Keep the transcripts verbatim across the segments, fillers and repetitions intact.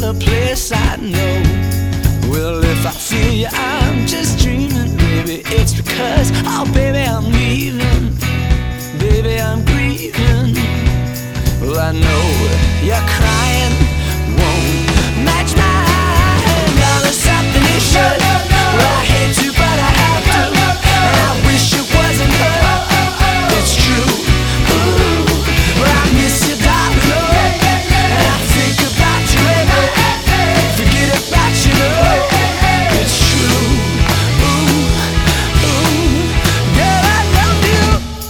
a place I know. Well, if I feel you, I'm just dreaming, baby. It's because, oh baby, I'm leaving. Baby, I'm grieving. Well, I know you're crying, won't match mine. Now there's something you should. Well, I hate to, but I have to, and I wish it wasn't her. It's true. Ooh, well, I miss you, darling, oh, and I think about you every day. Forget about you, oh, it's true. Ooh, ooh, girl, I love you.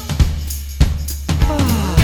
Oh.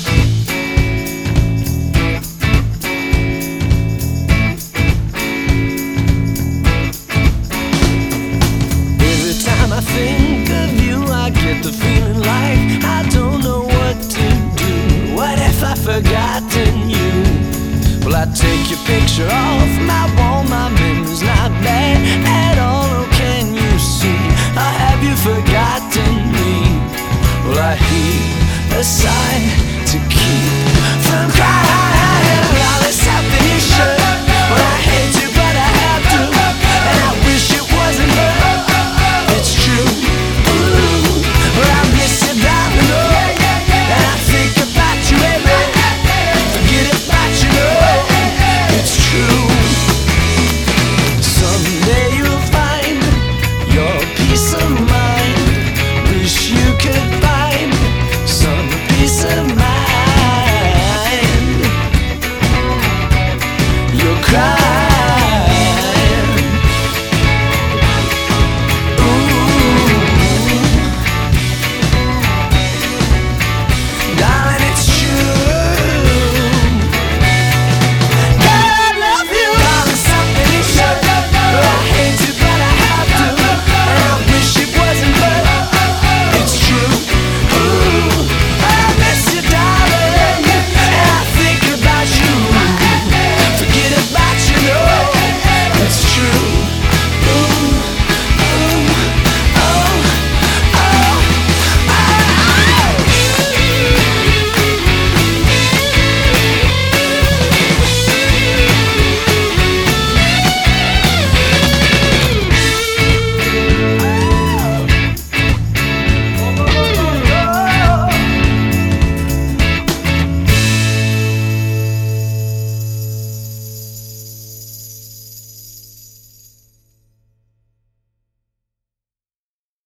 Every time I think of you, I get the feeling like I don't know what to do. What if I've forgotten you? Well, I take your picture off my wall. My memory's not bad at all. Oh, can you see? Or have you forgotten me? Well, I heave a sigh to keep from crying. Well, there's something you should. Well, I hate to, but I have to, and I wish it wasn't her. It's true. Ooh, well, I miss you, darling, oh, and I think about you every day. Forget about you, oh, it's true. Someday you'll find your peace of mind. Wish you could find some peace of mind. You'll cry.